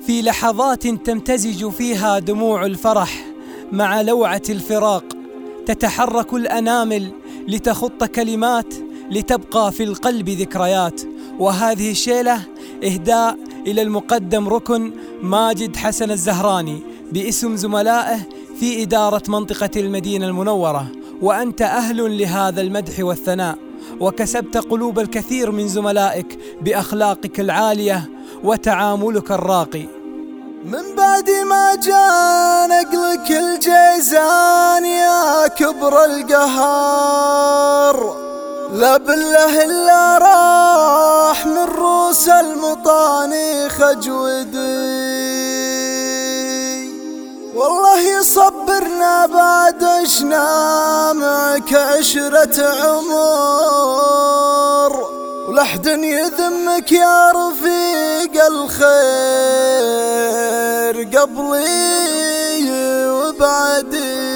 في لحظات تمتزج فيها دموع الفرح مع لوعة الفراق، تتحرك الأنامل لتخط كلمات لتبقى في القلب ذكريات. وهذه الشيلة إهداء إلى المقدم ركن ماجد حسن الزهراني باسم زملائه في إدارة منطقة المدينة المنورة. وأنت أهل لهذا المدح والثناء، وكسبت قلوب الكثير من زملائك بأخلاقك العالية وتعاملك الراقي. من بعد ما جاء نقلك الجيزان يا كبر القهار، لا بالله إلا راح من روس المطاني خجودي. والله يصبرنا بعد عشنا معك عشرة عمر، ولحد يذمك يا رفيق الخير قبلي وبعدي.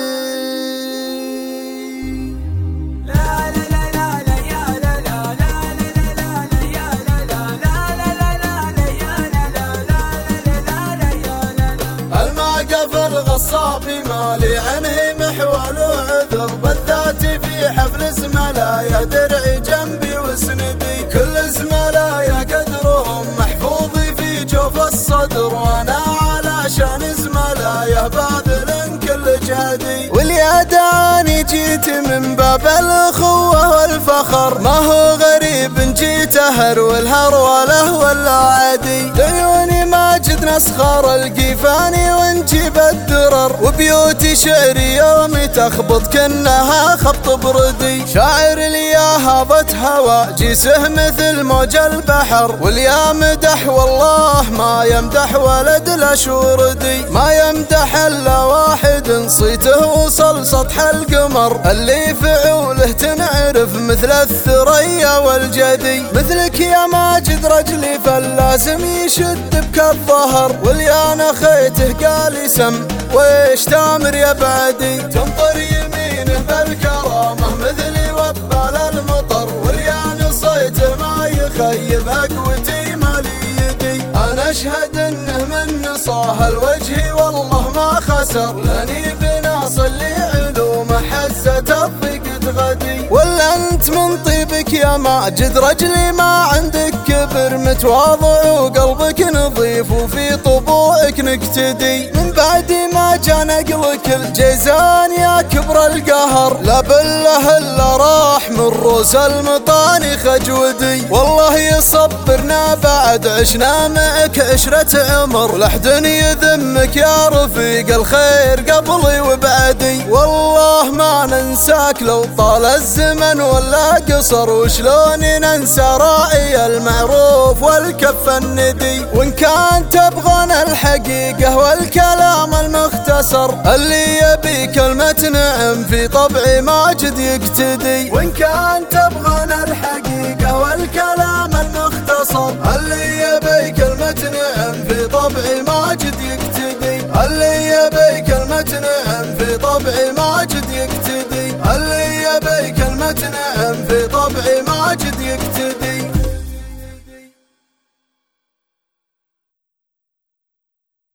الغصابي مالي عنه محول وعذر، بالذات في حفل زملايا درعي جنبي وسندي. كل زملايا قدرهم محفوظي في جوف الصدر، وانا علشان زملايا باذل كل جهدي. واليا دعاني جيت من باب الاخوه والفخر، ما هو غريب جيت اهر والهروله ولا عادي. ديوني ماجد نسخر القيفاني ونجيب الدرر، وبيوتي شعري يومي تخبط كنها خبط بردي. شاعر ليا هابت هوا جيسه مثل موج البحر، واليا مدح والله ما يمدح ولد الاشوردي. ما يمدح الا واحد صيته وصل سطح القمر، اللي فعوله تنعرف مثل الثريا والجدي. مثلك يا ماجد رجلي فلازم يشد بك الظهر، واليا نخيته قال سم ويش تامر يا بعدي. تنطر يمينه بالكرامه مثلي وبال المطر، واليا نصيته ما يخيب قوتي مالي يدي. انا اشهد انه من نصاه الوجه والله ما خسر، لاني بناص اللي علومه حزت الضيقة غدي. ولا انت من طيبك يا ماجد رجلي ما عندك كبر، متواضع وقلبك نظيف وفي طبوعك نقتدي. من بعد ما جا نقلك الجيزان يا كبر القهر، لا بالله الا راح من روس المطاني خجودي. والله يصبرنا بعد عشنا معك عشرة عمر، لحد يذمك يا رفيق الخير قبلي وبعدي. والله ما ننساك لو طال الزمن ولا قصر، وشلون ننسى راعي المعروف والكف الندي. وان كان تبغانا الحقيقة والكلام المختصر، اللي يبي كلمة نعم في طبع ماجد يقتدي. وان كان تبغانا الحقيقة والكلام المختصر، اللي يبي كلمة نعم في طبع ماجد يقتدي. اللي يبي كلمة نعم في طبع ماجد يقتدي. اللي يبي كلمة نعم في طبع ماجد يقتدي.